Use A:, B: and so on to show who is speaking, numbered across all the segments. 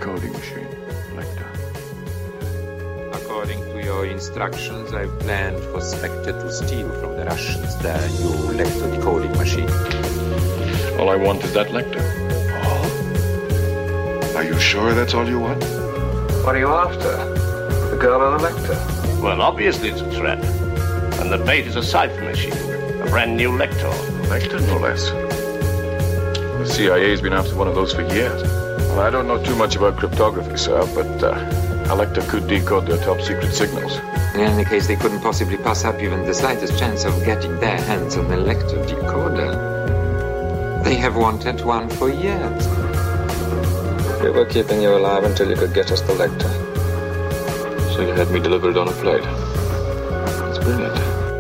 A: decoding machine, Lecter.
B: According to your instructions, I've planned for Spectre to steal from the Russians their new Lecter decoding machine.
A: All I want is that Lecter. All? Are you sure that's all you want?
C: What are you after? The girl on the Lecter?
D: Well, obviously it's a threat. And the bait is a cipher machine. A brand new Lector.
A: Lecter, no less. The CIA's been after one of those for years. Well, I don't know too much about cryptography, sir, but a Lecter could decode their top secret signals.
B: In any case, they couldn't possibly pass up even the slightest chance of getting their hands on the Lecter decoder. They have wanted one for years.
C: We were keeping you alive until you could get us the Lecter.
A: So you had me delivered on a flight. That's brilliant.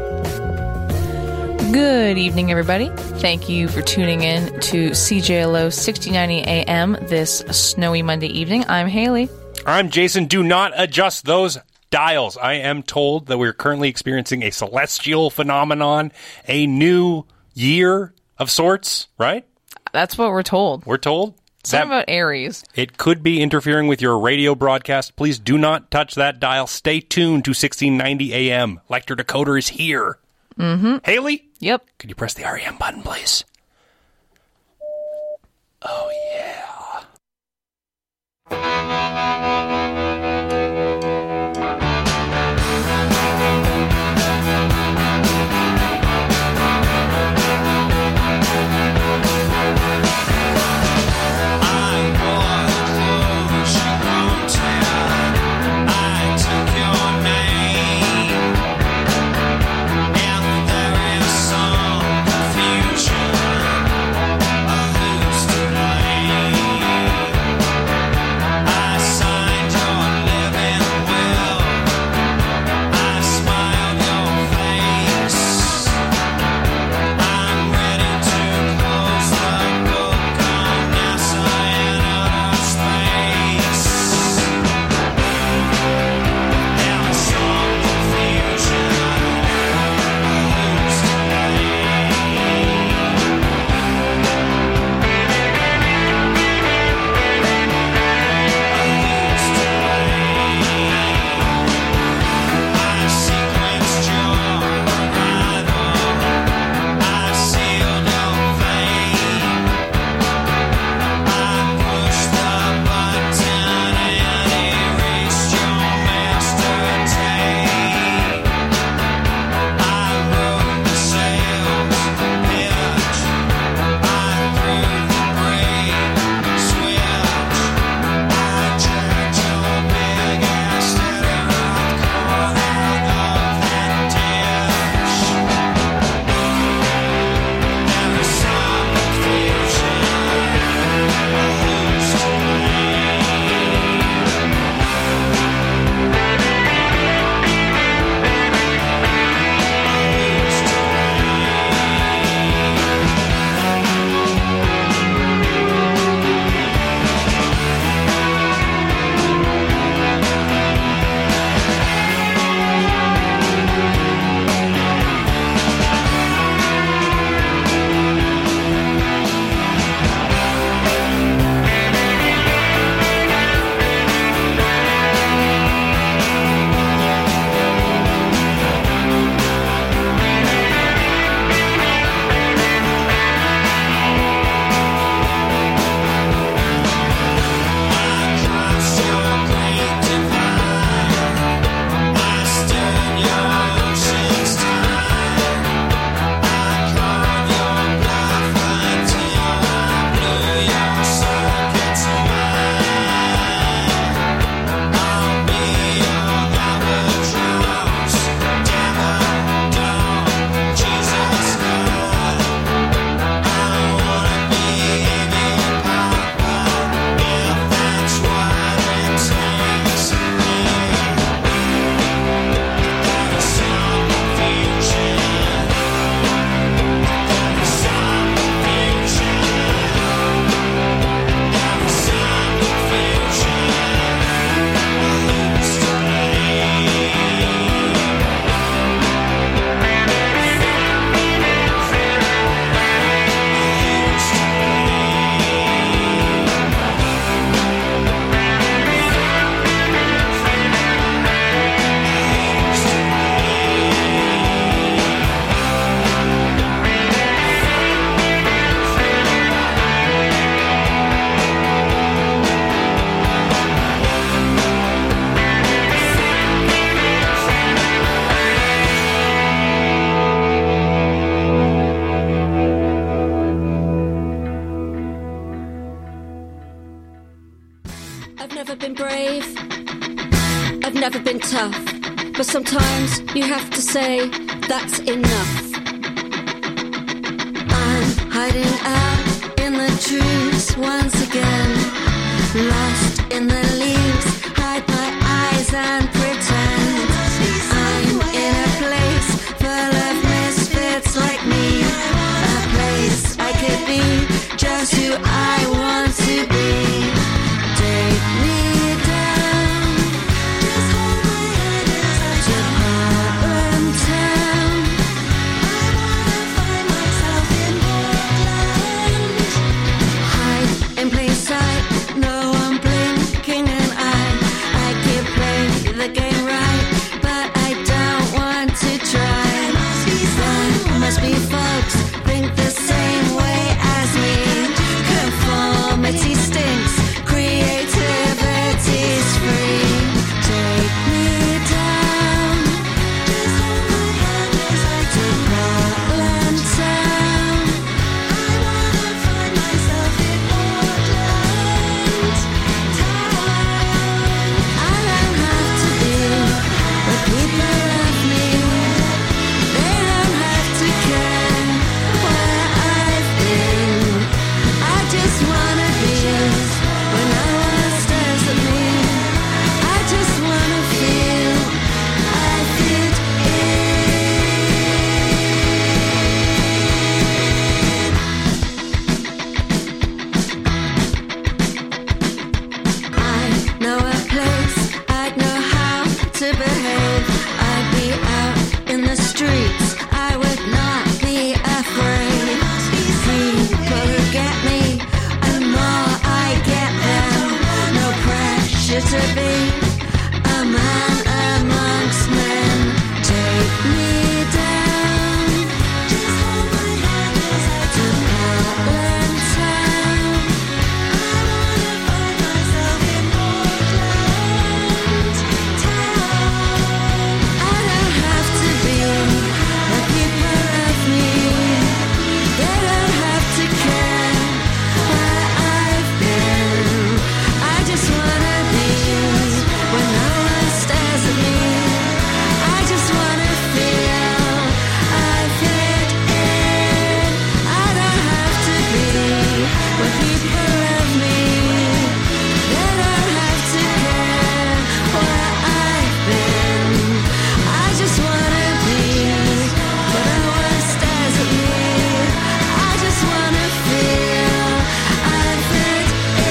E: Good evening, everybody. Thank you for tuning in to CJLO 6090 AM this snowy Monday evening. I'm Haley.
F: I'm Jason. Do not adjust those dials. I am told that we're currently experiencing a celestial phenomenon, a new year of sorts, right?
E: That's what we're told.
F: We're told?
E: Something about Aries.
F: It could be interfering with your radio broadcast. Please do not touch that dial. Stay tuned to 1690 AM. Lecter Decoder is here.
E: Mm-hmm.
F: Haley?
E: Yep.
F: Could you press the REM button, please? Oh, yeah.
G: Future, who's to blame? I've never been brave, I've never been tough, but sometimes you have to say that's enough. I'm hiding out in the trees once again, lost in the leaves, hide my eyes and pretend I'm in a place full of misfits like me, a place I could be just who I want to be. Take me down, just hold my hand as I to Portland town. I wanna find myself in Portland. Hide in plain sight, no one blinking an eye. I keep playing the game right, but I don't want to try. There must be folks think the same way as me. Conformity stinks, creativity's free. Take me down, just hold my hand as I to Portland town. I wanna find myself in Portland town. I don't have to be where people love me. They don't have to care where I've been. I just wanna be where no one stares at me. I just wanna feel I fit in. I know a place, I'd know how to behave. I'd be out in the streets, I would not be afraid. People who get me, and more I get them. No pressure to be a man amongst men. Take me down, just hold my hand as I to Portland town. I wanna find myself in Portland town. I don't have to be where people love me. They don't have to care where I've been. I just wanna be where no one stares at me. I just wanna feel I fit in. I don't have to be where people love me. They don't have to care where I've been. I just wanna be where no one stares at me. I just wanna feel I fit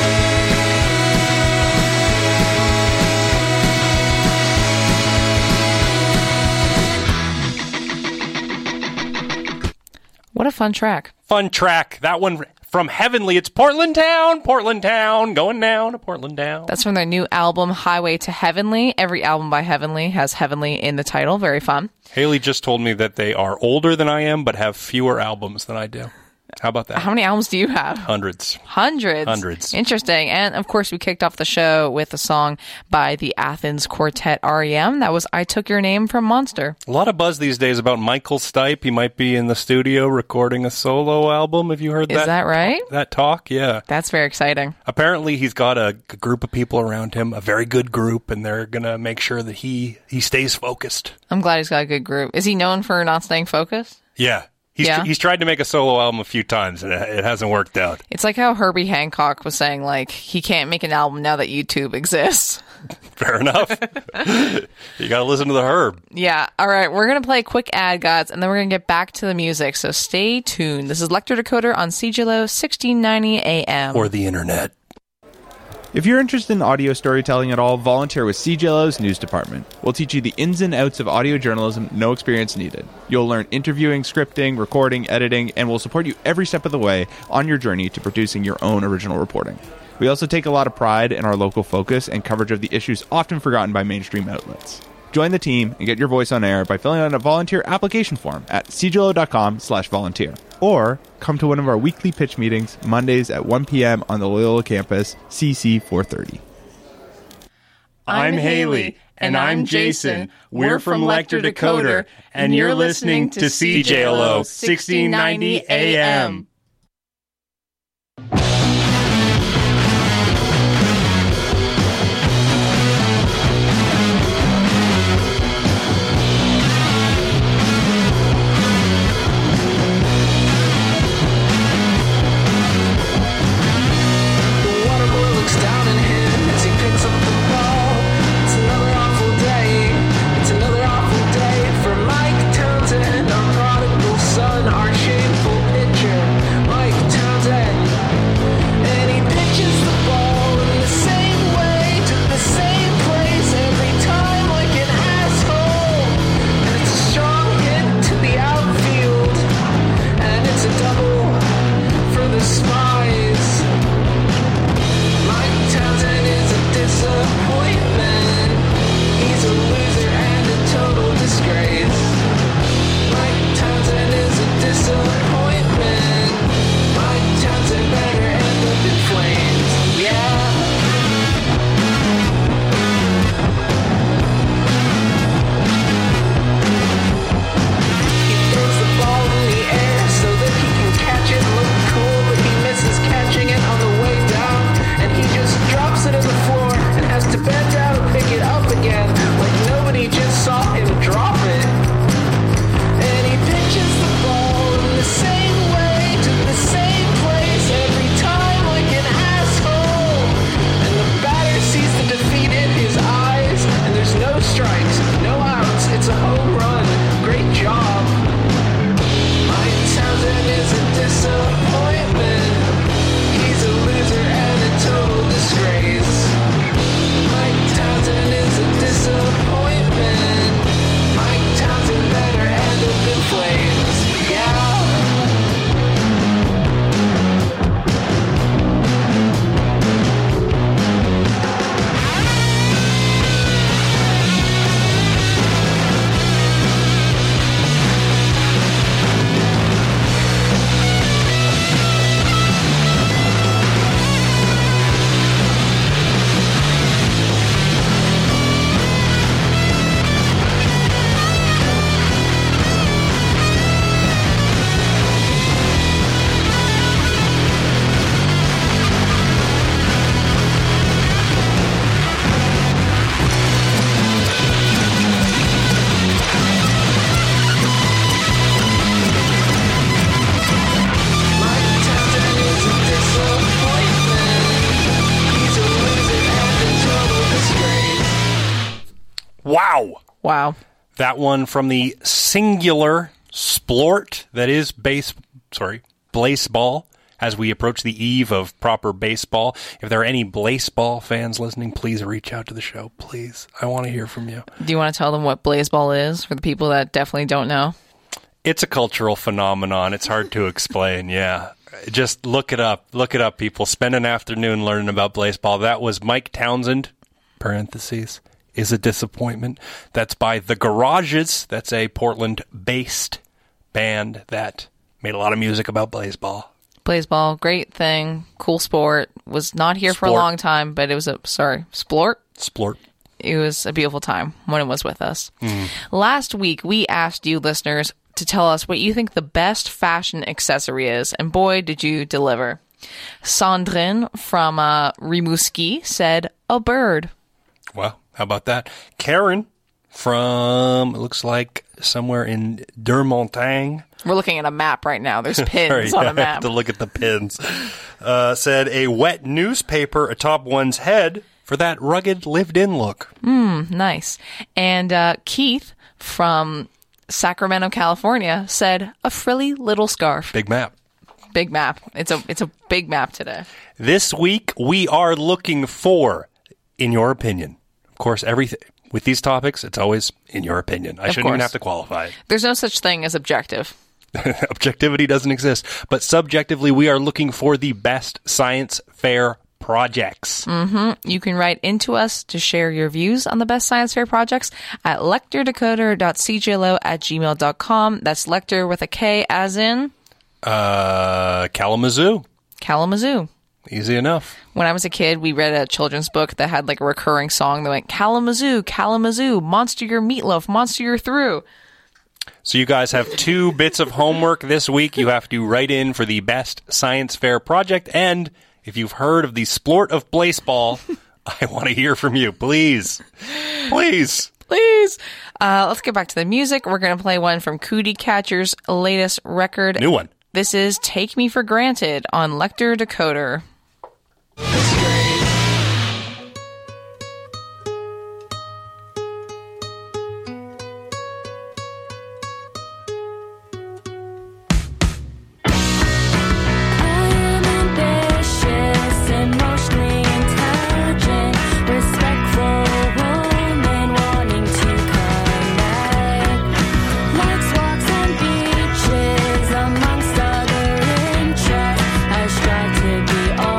G: in.
E: What a fun track.
F: Fun track. That one from Heavenly. It's Portland Town, going down to Portland Town.
E: That's from their new album, Highway to Heavenly. Every album by Heavenly has Heavenly in the title. Very fun.
F: Haley just told me that they are older than I am, but have fewer albums than I do. How about that?
E: How many albums do you have?
F: Hundreds.
E: Hundreds. Interesting. And of course, we kicked off the show with a song by the Athens Quartet REM. That was I Took Your Name from Monster.
F: A lot of buzz these days about Michael Stipe. He might be in the studio recording a solo album. Have you heard that?
E: Is that right?
F: That talk? Yeah.
E: That's very exciting.
F: Apparently, he's got a group of people around him, a very good group, and they're going to make sure that he stays focused.
E: I'm glad he's got a good group. Is he known for not staying focused?
F: Yeah. He's tried to make a solo album a few times, and it hasn't worked out.
E: It's like how Herbie Hancock was saying, like, he can't make an album now that YouTube exists.
F: Fair enough. You got to listen to the Herb.
E: Yeah. All right. We're going to play a quick ad, guys, and then we're going to get back to the music. So stay tuned. This is Lecter Decoder on CJLO 1690 AM.
F: Or the internet.
H: If you're interested in audio storytelling at all, volunteer with CJLO's news department. We'll teach you the ins and outs of audio journalism, no experience needed. You'll learn interviewing, scripting, recording, editing, and we'll support you every step of the way on your journey to producing your own original reporting. We also take a lot of pride in our local focus and coverage of the issues often forgotten by mainstream outlets. Join the team and get your voice on air by filling out a volunteer application form at cjlo.com/volunteer. Or come to one of our weekly pitch meetings, Mondays at 1 p.m. on the Loyola campus, CC 430.
F: I'm Haley. And I'm Jason. We're from Lecter Decoder, and you're listening to CJLO 1690 AM. Wow.
E: Wow.
F: That one from the singular splort that is Blaseball, as we approach the eve of proper baseball. If there are any Blaseball fans listening, please reach out to the show. Please. I want to hear from you.
E: Do you want to tell them what Blaseball is for the people that definitely don't know?
F: It's a cultural phenomenon. It's hard to explain, yeah. Just look it up. Look it up, people. Spend an afternoon learning about Blaseball. That was Mike Townsend, parentheses, is a disappointment. That's by The Garages. That's a Portland-based band that made a lot of music about Blaseball.
E: Blaseball, great thing, cool sport. Was not here for a
F: Splort.
E: long time, but it was splort?
F: Splort.
E: It was a beautiful time when it was with us. Last week, we asked you listeners to tell us what you think the best fashion accessory is, and boy, did you deliver. Sandrine from Rimouski said, a bird.
F: Well, how about that? Karen from, it looks like somewhere in Dermontagne.
E: We're looking at a map right now. There's pins
F: Sorry,
E: on the
F: I have
E: map.
F: to look at the pins. Said a wet newspaper atop one's head for that rugged lived-in look.
E: Nice. And Keith from Sacramento, California said a frilly little scarf.
F: Big map.
E: Big map. It's a big map today.
F: This week, we are looking for, in your opinion, of course, everything. With these topics, it's always in your opinion. I shouldn't even have to qualify it.
E: There's no such thing as objective.
F: Objectivity doesn't exist. But subjectively, we are looking for the best science fair projects.
E: You can write into us to share your views on the best science fair projects at lecterdecoder.cjlo@gmail.com. That's lecter with a K as in
F: Kalamazoo.
E: Kalamazoo.
F: Easy enough.
E: When I was a kid, we read a children's book that had like a recurring song that went, Kalamazoo, Kalamazoo, monster your meatloaf, monster your through.
F: So you guys have 2 bits of homework this week. You have to write in for the best science fair project. And if you've heard of the splort of Blaseball, I want to hear from you. Please. Please.
E: Please. Let's get back to the music. We're going to play one from Cootie Catcher's latest record.
F: New one.
E: This is Take Me for Granted on Lecter Decoder.
G: Amongst other interests, I strive to be all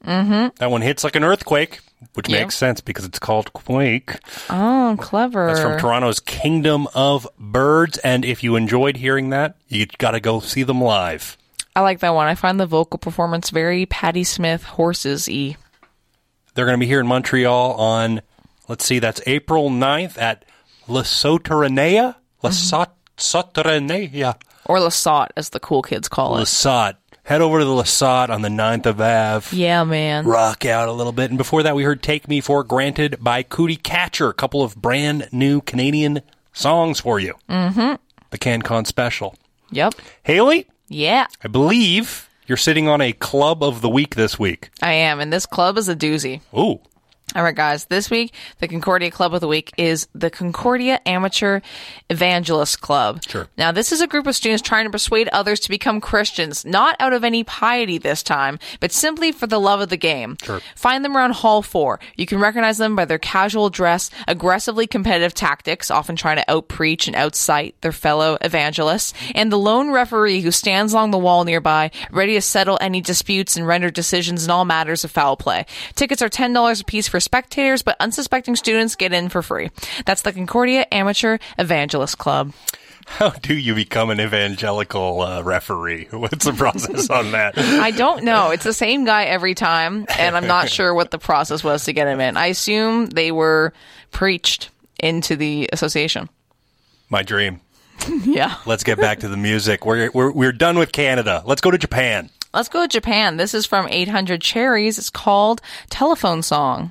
F: Mm-hmm. That one hits like an earthquake, which
E: Yeah.
F: makes sense because it's called Quake.
E: Oh, clever.
F: That's from Toronto's Kingdom of Birds. And if you enjoyed hearing that, you got to go see them live.
E: I like that one. I find the vocal performance very Patti Smith horses-y.
F: They're going to be here in Montreal on, let's see, that's April 9th at La Sauterneia? La Sauterneia.
E: Or Lasat, as the cool kids call it.
F: Lasat. Head over to the Lasat on the 9th of Ave.
E: Yeah, man.
F: Rock out a little bit. And before that, we heard Take Me for Granted by Cootie Catcher. A couple of brand new Canadian songs for you. Mm-hmm. The CanCon special.
E: Yep.
F: Haley,
E: Yeah,
F: I believe you're sitting on a Club of the Week this week.
E: I am. And this club is a doozy.
F: Ooh.
E: All right, guys. This week, the Concordia Club of the Week is the Concordia Amateur Evangelist Club.
F: Sure.
E: Now, this is a group of students trying to persuade others to become Christians, not out of any piety this time, but simply for the love of the game.
F: Sure.
E: Find them around Hall 4. You can recognize them by their casual dress, aggressively competitive tactics, often trying to out-preach and out-cite their fellow evangelists, and the lone referee who stands along the wall nearby, ready to settle any disputes and render decisions in all matters of foul play. Tickets are $10 a piece for spectators, but unsuspecting students get in for free. That's the Concordia Amateur Evangelist Club.
F: How do you become an evangelical referee? What's the process on that?
E: I don't know. It's the same guy every time, and I'm not sure what the process was to get him in. I assume they were preached into the association.
F: My dream.
E: Yeah.
F: Let's get back to the music. We're done with Canada. Let's go to Japan.
E: Let's go to Japan. This is from 800 Cherries. It's called Telephone Song.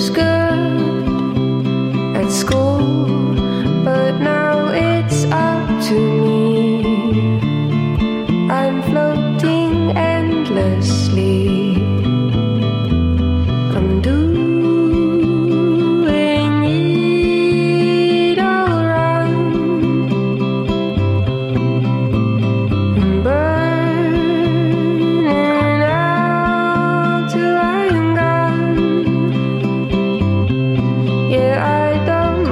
I: was good at school, but now it's up to me. I'm floating endlessly. I'm doing it all wrong. I'm burning out till I'm gone. Yeah, I don't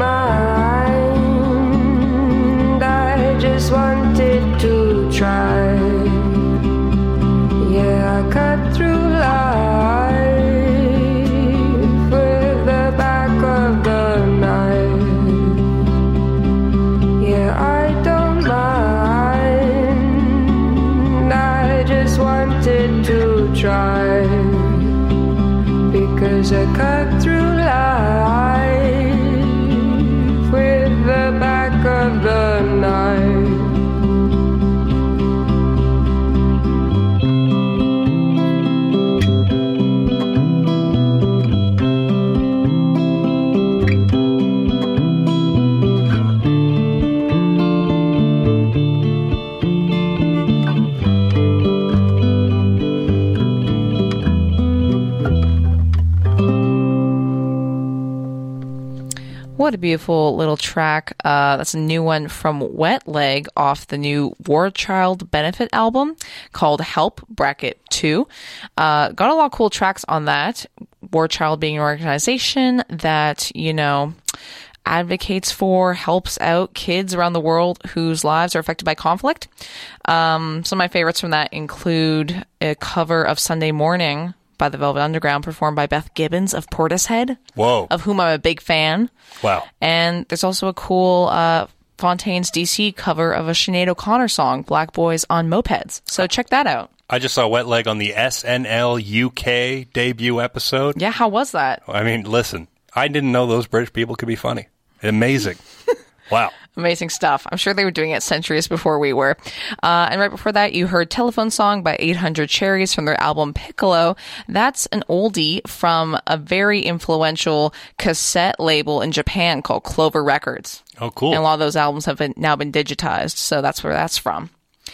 I: mind. I just wanted to try. Yeah, I cut through life with the back of the knife. Yeah, I don't mind. I just wanted to try. Because I cut through life with the back of the knife.
E: What a beautiful little track. That's a new one from Wet Leg off the new War Child Benefit album called Help Bracket 2. Got a lot of cool tracks on that. War Child being an organization that, you know, advocates for, helps out kids around the world whose lives are affected by conflict. Some of my favorites from that include a cover of Sunday Morning by the Velvet Underground, performed by Beth Gibbons of Portishead.
F: Whoa.
E: Of whom I'm a big fan.
F: Wow.
E: And there's also a cool Fontaine's DC cover of a Sinead O'Connor song, Black Boys on Mopeds. So check that out.
F: I just saw Wet Leg on the SNL UK debut episode.
E: Yeah, how was that?
F: I mean, listen, I didn't know those British people could be funny. Amazing. Wow.
E: Amazing stuff. I'm sure they were doing it centuries before we were. And right before that, you heard Telephone Song by 800 Cherries from their album Piccolo. That's an oldie from a very influential cassette label in Japan called Clover Records.
F: Oh, cool.
E: And a lot of those albums have now been digitized, so that's where that's from.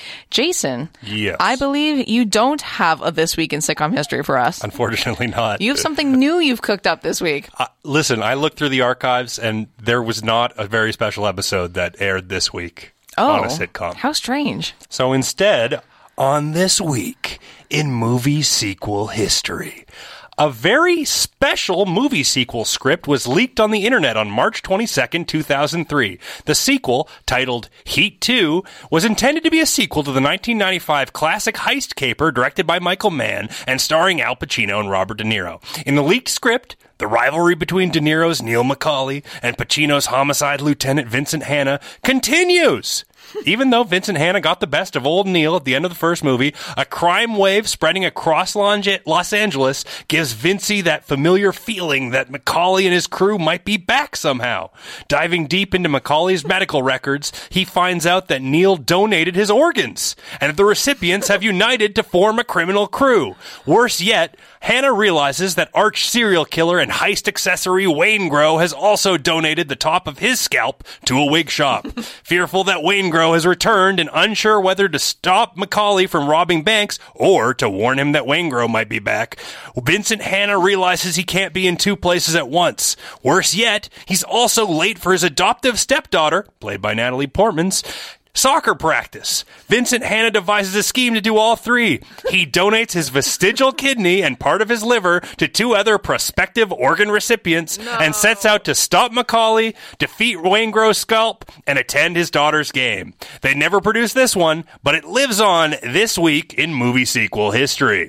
E: Jason,
F: yes.
E: I believe you don't have a This Week in Sitcom History for us.
F: Unfortunately not.
E: You have something new you've cooked up this week.
F: Listen, I looked through the archives, and there was not a very special episode that aired this week on a sitcom.
E: How strange.
F: So instead, on This Week in Movie Sequel History, a very special movie sequel script was leaked on the internet on March 22nd, 2003. The sequel, titled Heat 2, was intended to be a sequel to the 1995 classic heist caper directed by Michael Mann and starring Al Pacino and Robert De Niro. In the leaked script, the rivalry between De Niro's Neil McCauley and Pacino's homicide lieutenant Vincent Hanna continues. Even though Vincent Hanna got the best of old Neil at the end of the first movie, a crime wave spreading across Los Angeles gives Vincey that familiar feeling that McCauley and his crew might be back somehow. Diving deep into McCauley's medical records, he finds out that Neil donated his organs, and that the recipients have united to form a criminal crew. Worse yet, Hanna realizes that arch serial killer and heist accessory Waingro has also donated the top of his scalp to a wig shop. Fearful that Waingro has returned and unsure whether to stop McCauley from robbing banks or to warn him that Waingro might be back, Vincent Hanna realizes he can't be in two places at once. Worse yet, he's also late for his adoptive stepdaughter, played by Natalie Portman's, soccer practice. Vincent Hanna devises a scheme to do all three. He donates his vestigial kidney and part of his liver to two other prospective organ recipients and sets out to stop McCauley, defeat Waingro's scalp, and attend his daughter's game. They never produced this one, but it lives on this week in movie sequel history.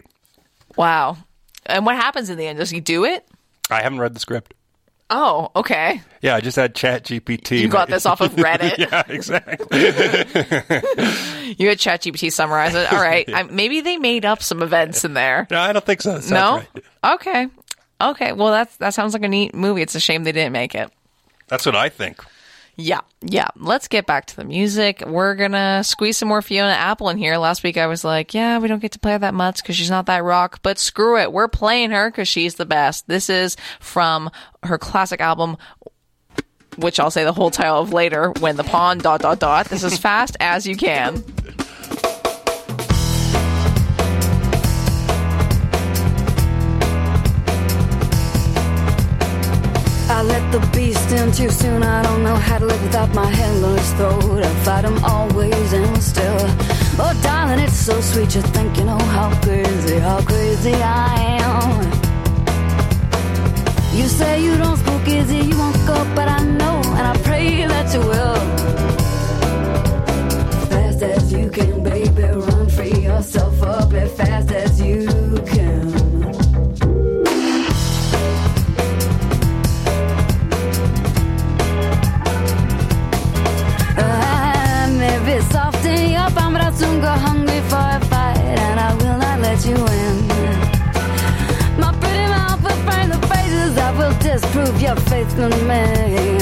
E: Wow. And what happens in the end? Does he do it?
F: I haven't read the script.
E: Oh, okay.
F: Yeah, I just had ChatGPT.
E: You got this off of Reddit.
F: Yeah, exactly.
E: You had ChatGPT summarize it. All right. Maybe they made up some events in there.
F: No, I don't think so.
E: No?
F: Right.
E: Okay. Well, that sounds like a neat movie. It's a shame they didn't make it.
F: That's what I think.
E: Yeah. Let's get back to the music. We're gonna squeeze some more Fiona Apple in here. Last week I was like, yeah, we don't get to play her that much because she's not that rock, but screw it. We're playing her because she's the best. This is from her classic album, which I'll say the whole title of later, When the Pawn ... This is Fast As You Can.
J: I let the beast in too soon. I don't know how to live without my hand on his throat. I fight him always and still. Oh, darling, it's so sweet. You think you know how crazy I am. You say you don't spook easy, you won't go, but I know, and I pray that you will. Fast as you can, baby, run, free yourself up as fast as you can. Maybe soft in your palm, but I'll soon go hungry for a fight, and I will not let you in. My pretty mouth will frame the phrases that will disprove your faith in me.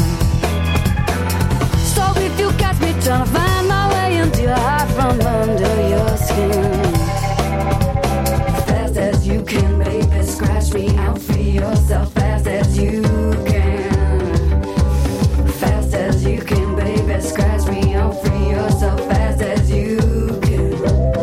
J: So if you catch me trying to find my way into your heart from under your skin, fast as you can, baby, scratch me out, free yourself fast as you can. Fast as you can, baby, scratch me out, free yourself fast as you can.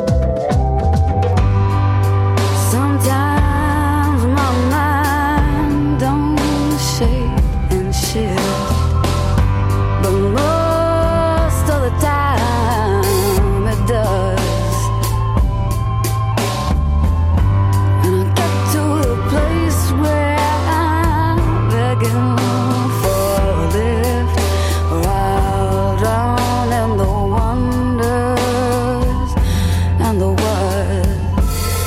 J: Sometimes my mind don't shake and shift, but most of the time it does. And I get to the place where I'm begging for a lift, while drowned in the wonders and the words.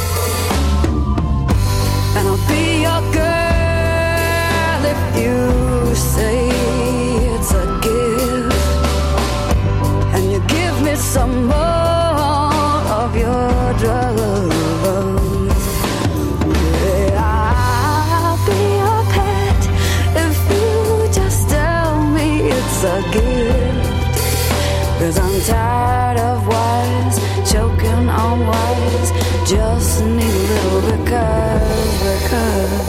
J: And I'll be your girl if you say it's a gift, and you give me some more of your drugs. Yeah, I'll be your pet if you just tell me it's a gift. 'Cause I'm tired of wise, choking on wise, just need a little because.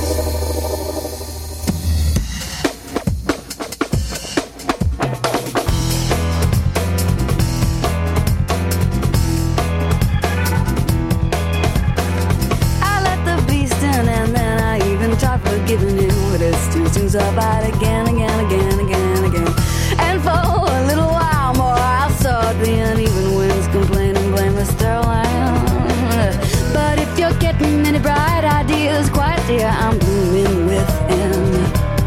J: I let the beast in, and then I even tried forgiving him, but it's too soon, so I fight again. And for a little while more, I saw the uneven winds complaining, blame the sterling. But if you're getting any bright ideas, quite dear, I'm blooming within.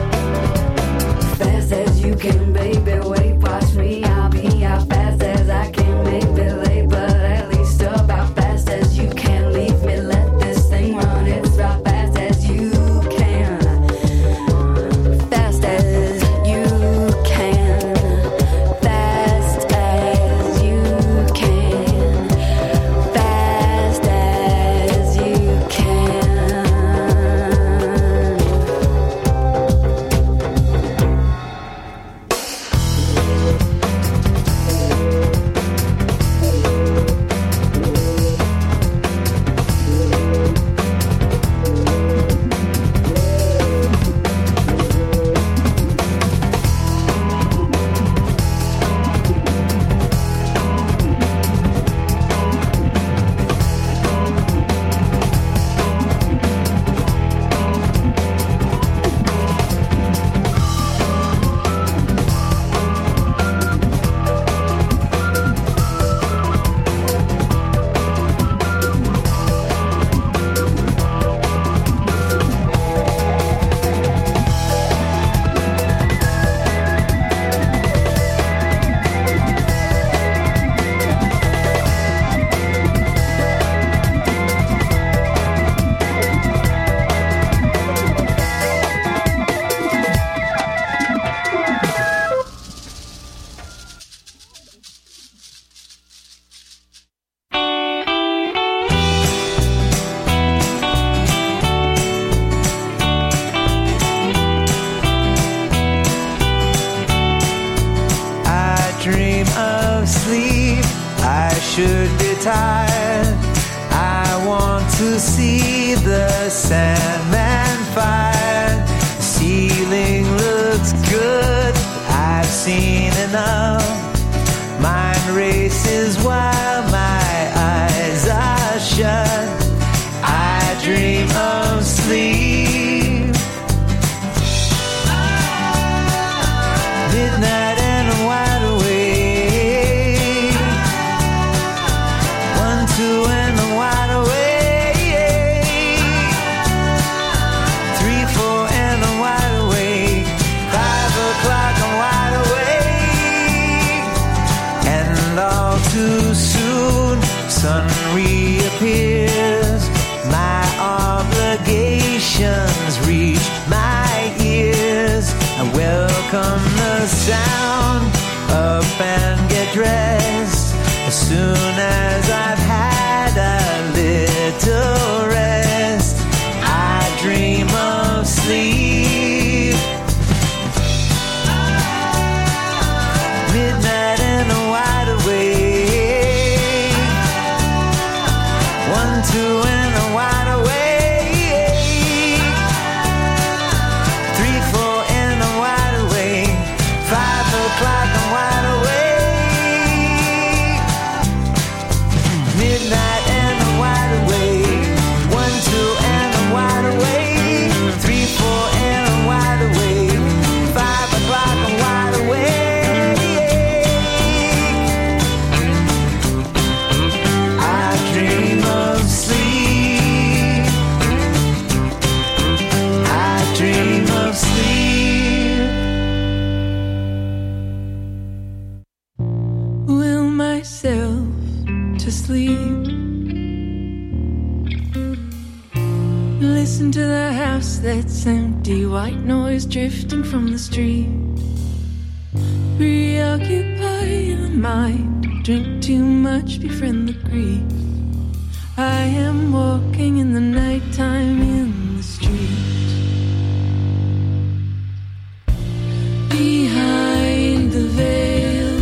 J: Fast as you can, baby, wait, watch me, I'll be out fast as I can, maybe late, but at least about fast as you can. Leave me, let this thing run, it's about fast as you can. Fast as you can. Fast as you can. Fast as you can.
K: should be tired. I want to see the Sandman fired. The ceiling looks good, I've seen enough. Mind races while my eyes are shut. I dream of sleep. Midnight and I'm wide awake. 1, 2 and I'm wide awake. 3, 4 and I'm wide awake. 5 o'clock I'm wide awake. And all too soon, sun reappears. My obligations reach my ears. I welcome the sound, up and get dressed. As soon as I've had a little rest, I dream of sleep. Midnight and I'm wide awake. 1, 2 and I'm wide awake. 3, 4 and I'm wide awake. 5 o'clock I'm wide awake. Midnight and I'm wide awake. 1, 2 and I'm wide awake. 3, 4 and I'm wide awake. 5 o'clock I'm wide awake. I dream of sleep. I dream of sleep.
I: Will myself to sleep. Listen to the house that's empty, white noise drifting from the street. Preoccupy the mind, drink too much, befriend the grief. I am walking in the nighttime in the street. Behind the veil,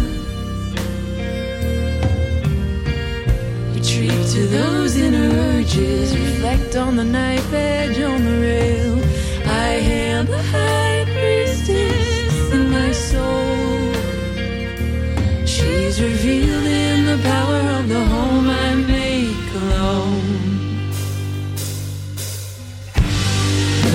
I: retreat to those inner urges, reflect on the knife edge on the rail. I am the high priestess in my soul. She's revealed in the power of the home I make alone.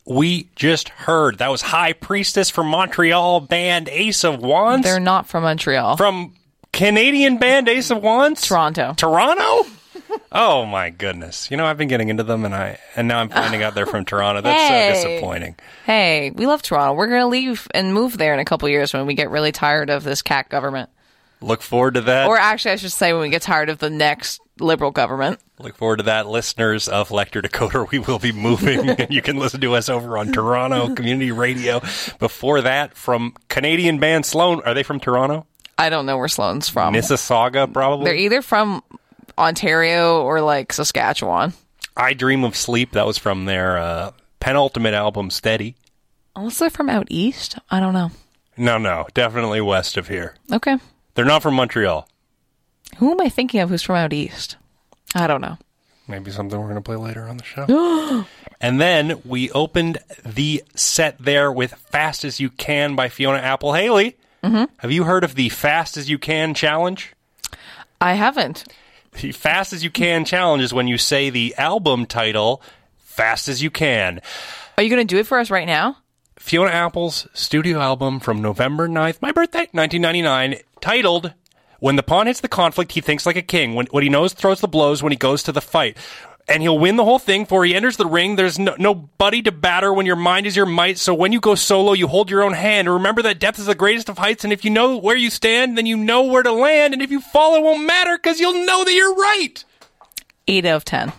F: we just heard? That was High Priestess from Montreal band Ace of Wands.
E: They're not from Montreal.
F: From Canadian band Ace of Wands?
E: Toronto.
F: Toronto? Oh my goodness. You know, I've been getting into them and now I'm finding out they're from Toronto. That's so disappointing.
E: Hey, we love Toronto. We're going to leave and move there in a couple years when we get really tired of this cat government.
F: Look forward to that.
E: Or actually, I should say when we get tired of the next Liberal government.
F: Look forward to that, listeners of Lector Decoder. We will be moving. You can listen to us over on Toronto Community Radio. Before that, from Canadian band Sloan. Are they from Toronto?
E: I don't know where Sloan's from.
F: Mississauga, probably?
E: They're either from Ontario or like Saskatchewan.
F: I Dream of Sleep. That was from their penultimate album, Steady.
E: Unless they're from out east? I don't know.
F: No. Definitely west of here.
E: Okay.
F: They're not from Montreal.
E: Who am I thinking of who's from out east? I don't know.
F: Maybe something we're going to play later on the show. And then we opened the set there with Fast As You Can by Fiona Apple Haley. Mm-hmm. Have you heard of the Fast As You Can challenge?
E: I haven't.
F: The Fast As You Can challenge is when you say the album title fast as you can.
E: Are you going to do it for us right now?
F: Fiona Apple's studio album from November 9th, my birthday, 1999, titled When the Pawn Hits the Conflict, He Thinks Like a King. When what he knows throws the blows when he goes to the fight. And he'll win the whole thing, for he enters the ring. There's nobody to batter when your mind is your might. So when you go solo, you hold your own hand. And remember that depth is the greatest of heights. And if you know where you stand, then you know where to land. And if you fall, it won't matter because you'll know that you're right.
E: 8 out of 10.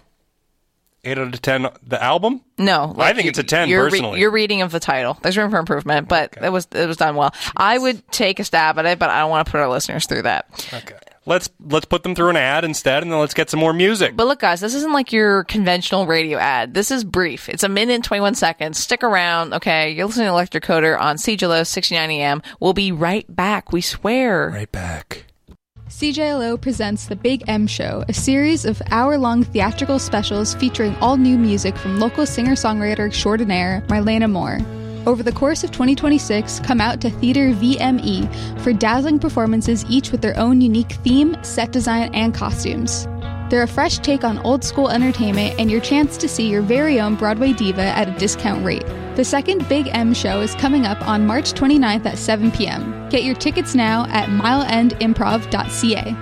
F: 8 out of 10, the album?
E: No.
F: I think it's a 10, personally.
E: Your reading of the title. There's room for improvement, but it was done well. Jeez. I would take a stab at it, but I don't want to put our listeners through that.
F: Okay. Let's put them through an ad instead, and then let's get some more music.
E: But look, guys, this isn't like your conventional radio ad. This is brief. It's 1 minute and 21 seconds. Stick around, okay? You're listening to Electric Coder on CJLO 69 AM. We'll be right back, we swear.
F: Right back.
L: CJLO presents The Big M Show, a series of hour-long theatrical specials featuring all new music from local singer-songwriter extraordinaire Marlena Moore. Over the course of 2026, come out to Theater VME for dazzling performances, each with their own unique theme, set design, and costumes. They're a fresh take on old-school entertainment and your chance to see your very own Broadway diva at a discount rate. The second Big M Show is coming up on March 29th at 7 p.m. Get your tickets now at mileendimprov.ca.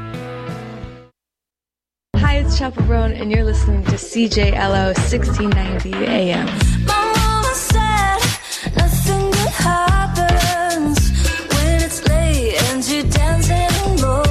M: Hi, it's Chaperone, and you're listening to CJLO 1690 AM.
G: My mama said nothing good happens when it's late and you're dancing alone.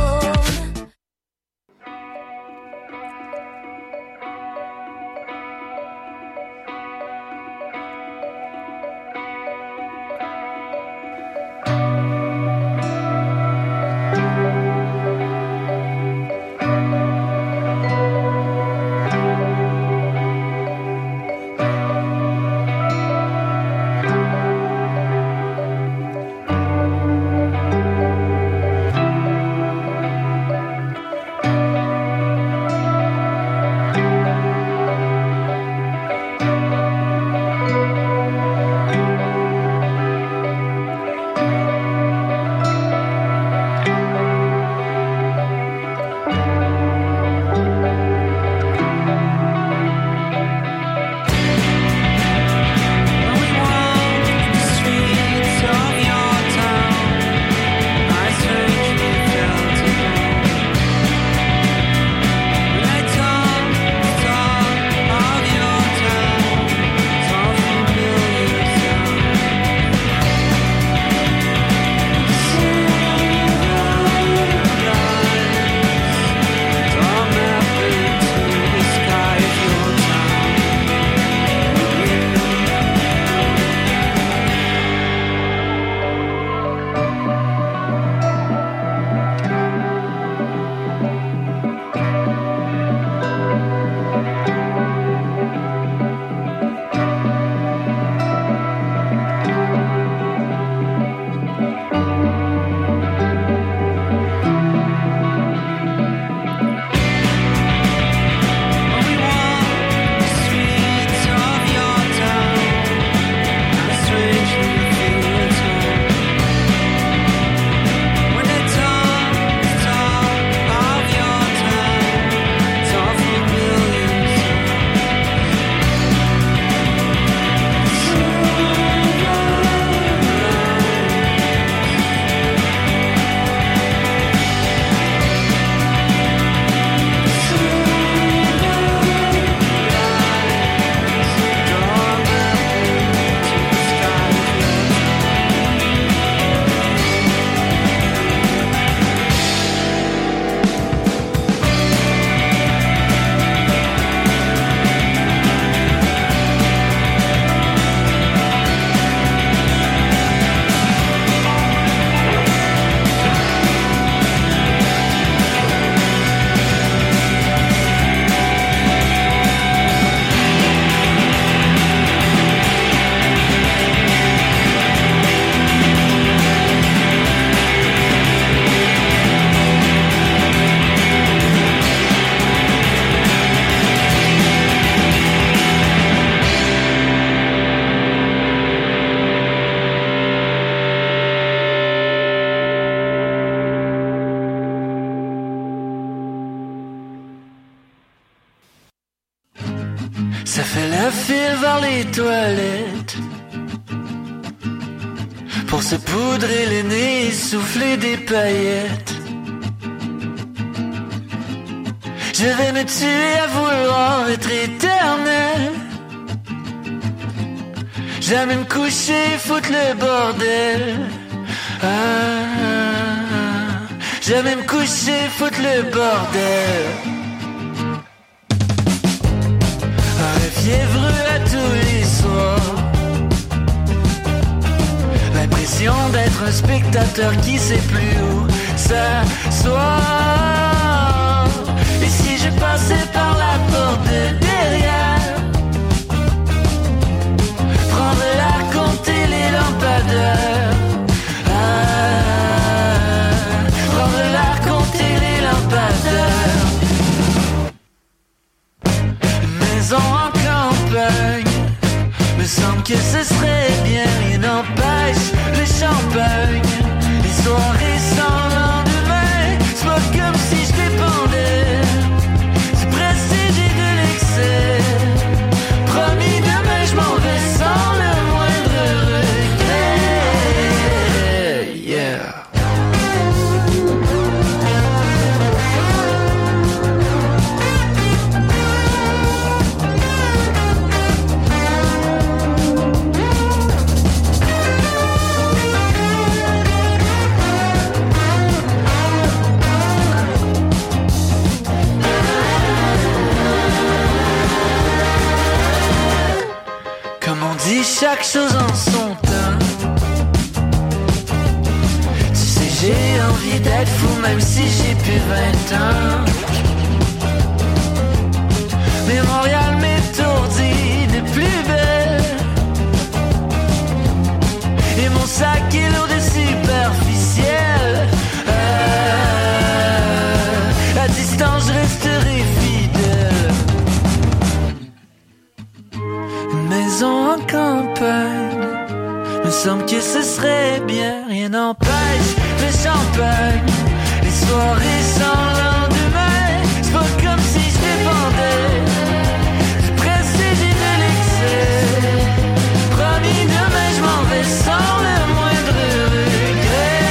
K: les toilettes pour se poudrer les nez et souffler des paillettes. Je vais me tuer à vouloir être éternel. Jamais me coucher, foutre le bordel. Jamais me coucher, foutre le bordel. Fiévreux à tous les soirs. L'impression d'être un spectateur qui sait plus où s'asseoir. Et si je passais par la porte de derrière, prendre l'air, compter les lampadaires. Prendre l'air, compter les lampadaires. Une maison en campagne, me semble que ce serait bien. Rien n'empêche le champagne, les soirées sans lendemain. C'est pas comme si je dépendais du prestige et de l'excès. Promis, demain je m'en vais sans le moindre regret. Yeah. Chaque chose en son temps. Tu sais, j'ai envie d'être fou même si j'ai plus 20 ans. Mais Montréal m'étourdit de plus belle. Et mon sac est lourd de superficiel. À distance, je resterai fidèle. Une maison en campagne, me semble que ce serait bien. Rien n'empêche le champagne, les soirées sans lendemain. C'est pas comme si je dépendais du prestige et de l'excès. Promis, demain je m'en vais sans le moindre regret.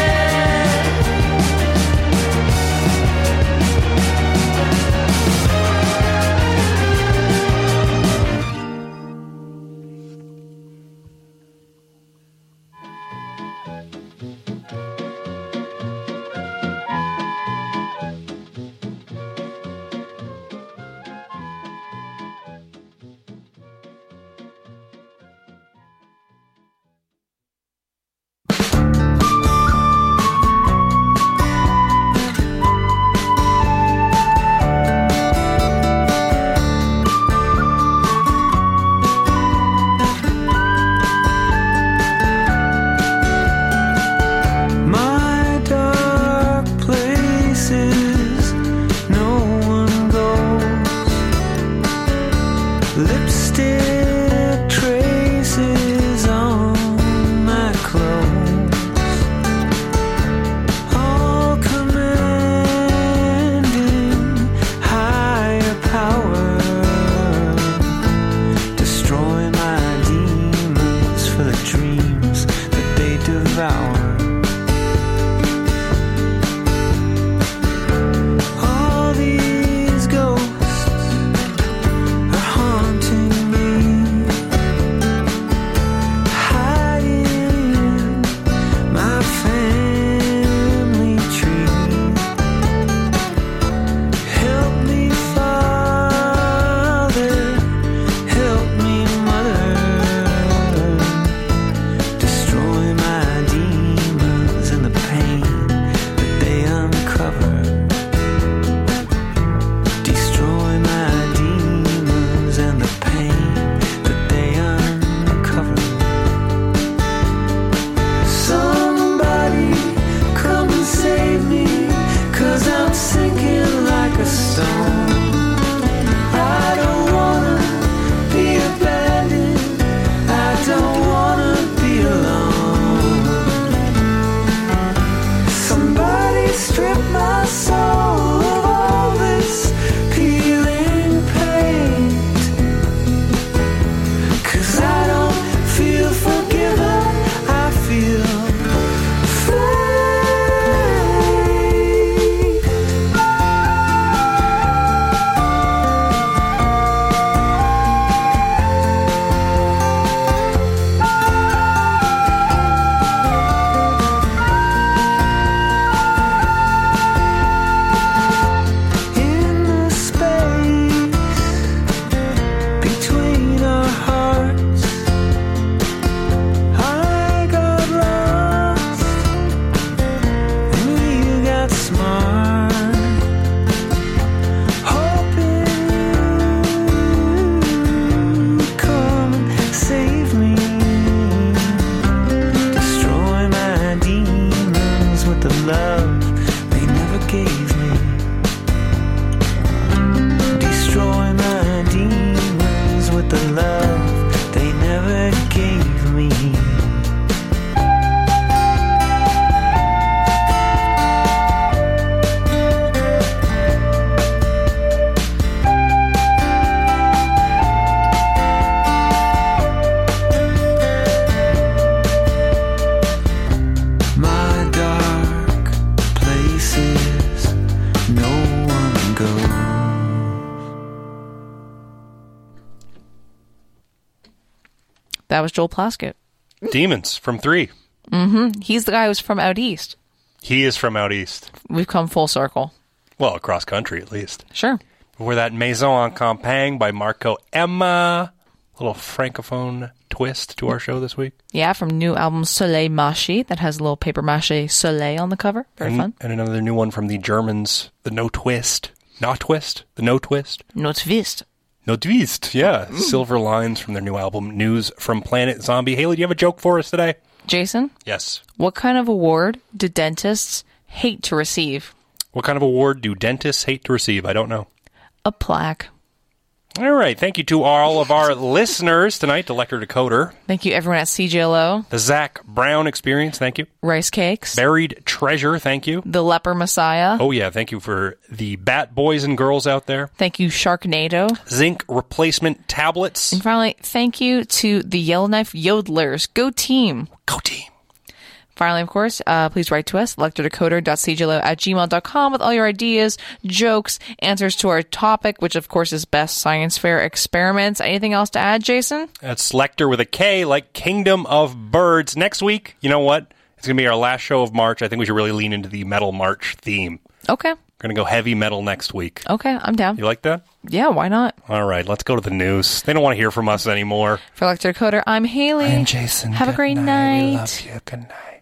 E: That was Joel Plaskett.
F: Demons from 3.
E: Mm-hmm. He's the guy who's from out east.
F: He is from out east.
E: We've come full circle.
F: Well, across country at least.
E: Sure.
F: Before that, Maison en Campagne by Marco Emma. Little francophone twist to our show this week.
E: Yeah, from new album Soleil Maché that has a little paper mache soleil on the cover. Very fun.
F: And another new one from the Germans, the No Twist. Not Twist? The No Twist?
E: No Twist.
F: No Twist, yeah. Silver Lines from their new album, News from Planet Zombie. Haley, do you have a joke for us today?
E: Jason?
F: Yes.
E: What kind of award do dentists hate to receive?
F: What kind of award do dentists hate to receive? I don't know.
E: A plaque.
F: All right. Thank you to all of our listeners tonight, to Lecter Decoder.
E: Thank you, everyone at CJLO.
F: The Zach Brown Experience, thank you.
E: Rice Cakes.
F: Buried Treasure, thank you.
E: The Leper Messiah.
F: Oh, yeah. Thank you for the Bat Boys and Girls out there.
E: Thank you, Sharknado.
F: Zinc Replacement Tablets.
E: And finally, thank you to the Yellowknife Yodelers. Go team.
F: Go team.
E: Finally, of course, please write to us, lecterdecoder.cjlo@gmail.com with all your ideas, jokes, answers to our topic, which, of course, is Best Science Fair Experiments. Anything else to add, Jason?
F: That's Lecter with a K, like Kingdom of Birds. Next week, you know what? It's going to be our last show of March. I think we should really lean into the Metal March theme.
E: Okay.
F: We're going to go heavy metal next week.
E: Okay, I'm down.
F: You like that?
E: Yeah, why not?
F: All right, let's go to the news. They don't want to hear from us anymore.
E: For Lecter Decoder, I'm Haley.
F: I'm Jason.
E: Have a great night.
F: We love you. Good night.